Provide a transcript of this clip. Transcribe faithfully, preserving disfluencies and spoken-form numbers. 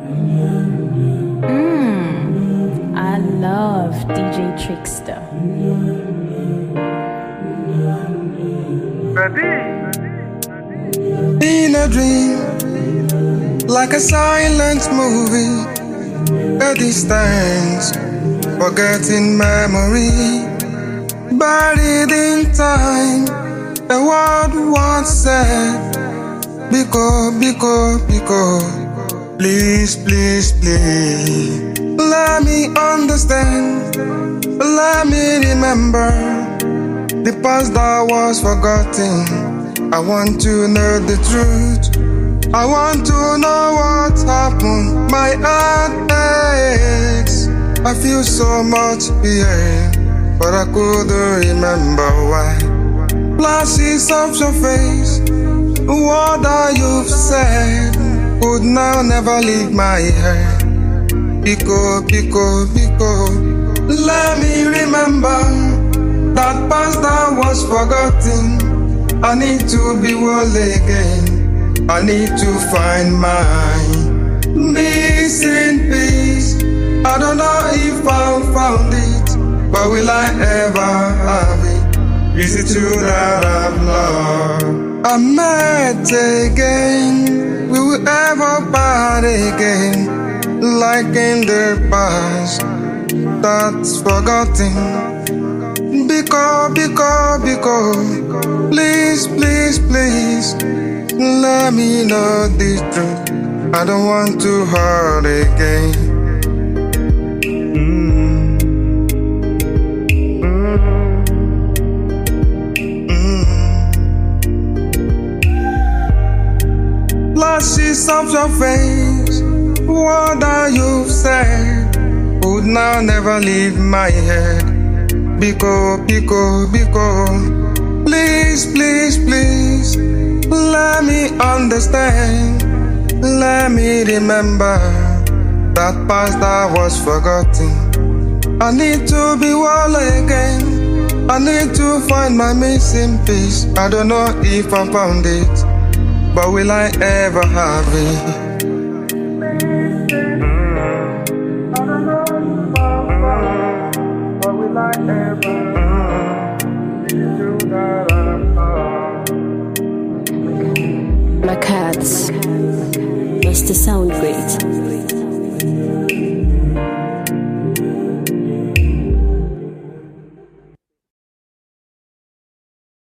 Mmm, I love D J Trickster. In a dream, like a silent movie, a distance, forgetting memory, buried in time. The word once said, Biko, Biko, Biko, please, please, please. Let me understand, let me remember the past that was forgotten. I want to know the truth. I want to know what happened. My heart aches. I feel so much pain, but I couldn't remember why. Flashes of your face, what that you've said would now never leave my head. Biko, Biko, Biko, let me remember that past that was forgotten. I need to be whole again. I need to find my missing piece. I don't know if I'll found it, but will I ever have it? Is it true that I've loved? I met again. Will we ever part again? Like in the past, that's forgotten. Biko, Biko, Biko, please, please, please, let me know the truth. I don't want to hurt again. Mm. Mm. Flashes of your face, what that you've said would now never leave my head. Biko, Biko, Biko, please, please, please, let me understand, let me remember that past that was forgotten. I need to be whole again. I need to find my missing piece. I don't know if I found it, but will I ever have it? My cats must sound great.